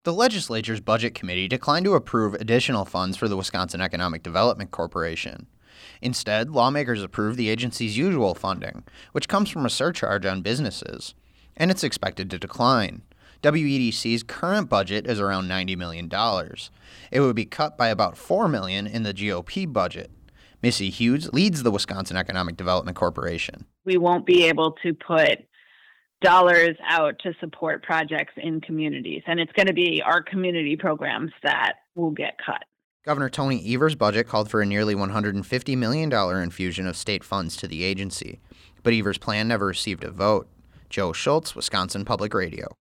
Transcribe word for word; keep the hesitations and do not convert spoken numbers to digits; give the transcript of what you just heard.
The legislature's Budget Committee declined to approve additional funds for the Wisconsin Economic Development Corporation. Instead, lawmakers approved the agency's usual funding, which comes from a surcharge on businesses, and it's expected to decline. W E D C's current budget is around ninety million dollars. It would be cut by about four million dollars in the G O P budget. Missy Hughes leads the Wisconsin Economic Development Corporation. We won't be able to put dollars out to support projects in communities, and it's going to be our community programs that will get cut. Governor Tony Evers' budget called for a nearly one hundred fifty million dollars infusion of state funds to the agency, but Evers' plan never received a vote. Joe Schultz, Wisconsin Public Radio.